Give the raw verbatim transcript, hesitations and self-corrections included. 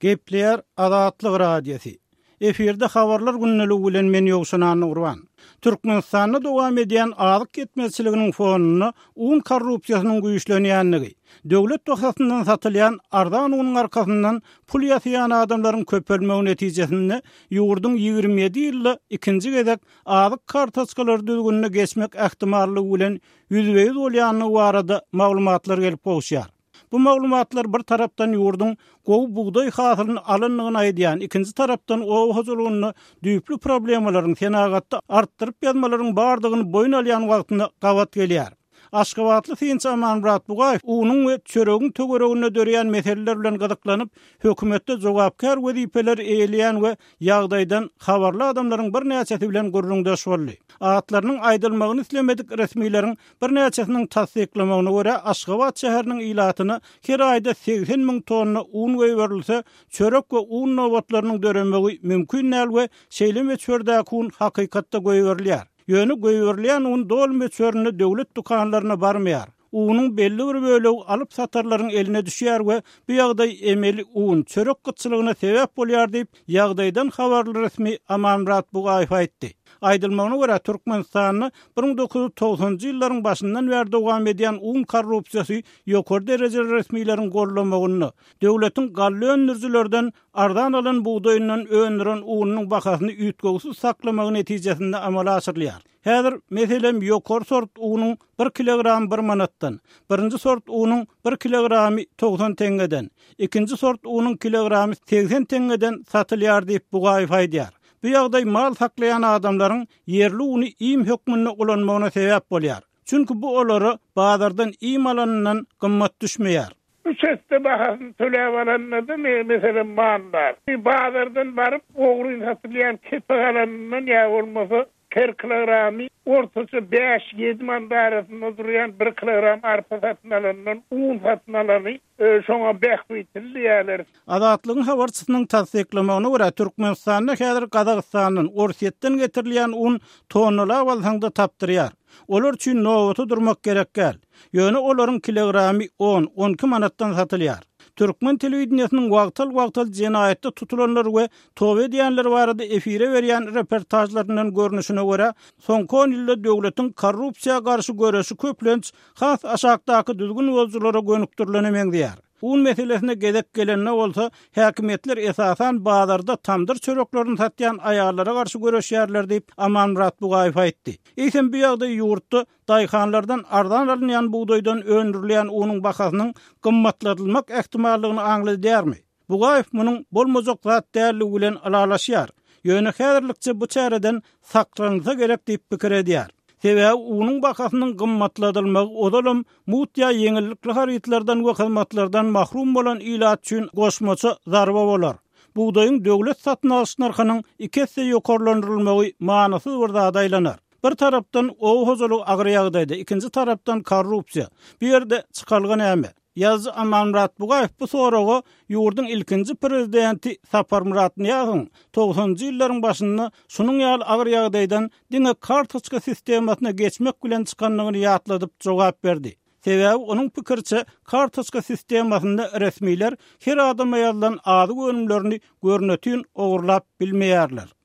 Gepler Azatlyk radiosi. Eferde habarlar günneligi bilen men ýogşunan Urban. Türkmenistanda dowam edýän azyk ketmezçiliginiň fonuna un korrupsiýasynyň güýçlenýänligi, döwlet tohasyndan satylýan ardan unyň arkasyndan pul ýasaýan adamlaryň köpelmegi netijesinde ýurdun ýigirme ýedi ýylda ikinji gezek azyk kartoçkalary düzgünine geçmek ähtimallygy bilen ýüzbeýiz bolýanyny barada maglumatlar gelip gowşýar. Bu maglumatlar bir tarapdan ýurdun gowy buğday hasylyny alyndygyny aýdýan, ikinji tarapdan ow hazırlygyny düýpli problemalaryň senagatda artdyryp ýazmalaryň bardygyny boyun alýan wagtynda gawat gelýär. Aşgabatly Sinç Amanmurat Bugaýew unyň we çöregiň tögeregine dörýän meseleler bilen gyzyklanyp, hökümetde jogapkar wezipeler eýleýän we ýagdaýdan habarly adamlaryň bir näçesi bilen gurrundaş boldy. Atlarynyň aýdylmagyny islemedik resmiýleriň bir näçesiniň tasdiklamagyna görä Aşgabat şäheriniň ilatyny her aýda seksen miň tonna un berilse, çörek we un nowatlarynyň döremegi mümkin näl we şeýleme çördäki un hakykatda goýberlýär. Ýöne goýberlýän un dolmy çörüne döwlet dukanlaryna barmaýar. Unyň belli bir bölegi alyp satarlaryň eline düşýär we bu ýagdaý emeli un çörek gytçylygyna sebäp bolýar diýip ýagdaýdan habarly resmi Amanmurat Bugaýew aýtdy. Aýdylmagyna görä Türkmenistanyň bir miň dokuz ýüz togsoňjy ýyllaryň başyndan bäri dowam edýän un korrupsiýasy ýokary derejeli resmiýleriň gollamagyny, döwletiň gally öndürjilerden ardan alan buğdaýyndan öndüren unyň bahasyny üýtgegisiz saklamagy netijesinde amala asyrlýar. Häzir meselem ýokary sort unyň bir kilogram bir manatdan, birinji sort unyň bir kilogramy togson tengeden, ikinji sort unyň kilogramy seksen tengeden satylýar diýip Bugaýew aýdýar. Bu ýagdaý mal saklayan adamlaryň yerli uny iým hökmüne ulanmagyna sebäp bolýar. Çünki bu olary bazardan iým alanynyň gymmat düşmeýär. Bu çeste bahasını töläp alanlarda meselem manlar. Bazardan baryp ogry satylýan kepek alanynyň ýa bolmasa her kilogramy ortaça beş ýedi manda arasynda durýan bir kilogram arpa satyn alanyň un satyn alany şoňa bähbitildi ýalar. Azatlygyň habarçysynyň tasdiklamagyna görä Türkmenistanda häzir Gazagystanyň Orsetden getirilýän un tonnalap alsaňda tapdyrýar. Olar üçin nowaty durmak gerekkel. Ýöne olaryň kilogramy on on iki manatdan satylýar. Türkmen telewizionynyň wagtal-wagtal jenaýatda tutulanlar we towe diýenler barada efire berýän reportajlarynyň görnüşine görä, soňky on ýylda döwletiň korrupsiýaga garşy görüşi köplenç has aşakdaky düzgün ýolculara gönükdirilemeň diýär. Un meselesine gezek gelenine olsa, häkimetler esasan bazarda tamdyr çöreklerini satýan aýallara garşy görüşýärler diýip Amanmurat Bugaýew aýtdy. Eýsem bu ýagdaý ýurtda daýhanlardan ardan alynýan buğdaýdan öndürilýän unyň bahasynyň gymmatlatylmak ähtimallygyny aňladýarmy? Bugaýew munyň bolmazok zat därligi bilen alalaşýar. Ýöne häzirlikçe bu çäreden saklansa gerek diýip pikir edýär. Sebäbi unyň bahasynyň gymmatlatylmagy odalam mutya ýeňillikli harytlardan we hyzmatlardan mahrum bolan ilat üçin goşmaça zarba bolar. Buğdaýyň döwlet satyn alyş narhynyň iki hisse ýokarlandyrylmagy manasyz bir zat aýlanar. Bir tarapdan ow hozalyk agyr ýagdaýda, ikinji tarapdan korrupsiýa. Bir ýerde çykalgan äme. Ýazgy Amanmurat Bugaýew bu soragy ýurdun ilkinji prezidenti Sapar Murat Niýazyň togsonjy ýyllaryň başynda şunyň ýaly agyr ýagdaýdan diňe kartoçka sistemasyna geçmek bilen çykanlygyny ýatladyp jogap berdi. Sebäbi onuň pikirçe kartoçka sistemasynda resmiýler her adama ýazylan azyk önümlerini görnetýän ogurlap bilmeýärler.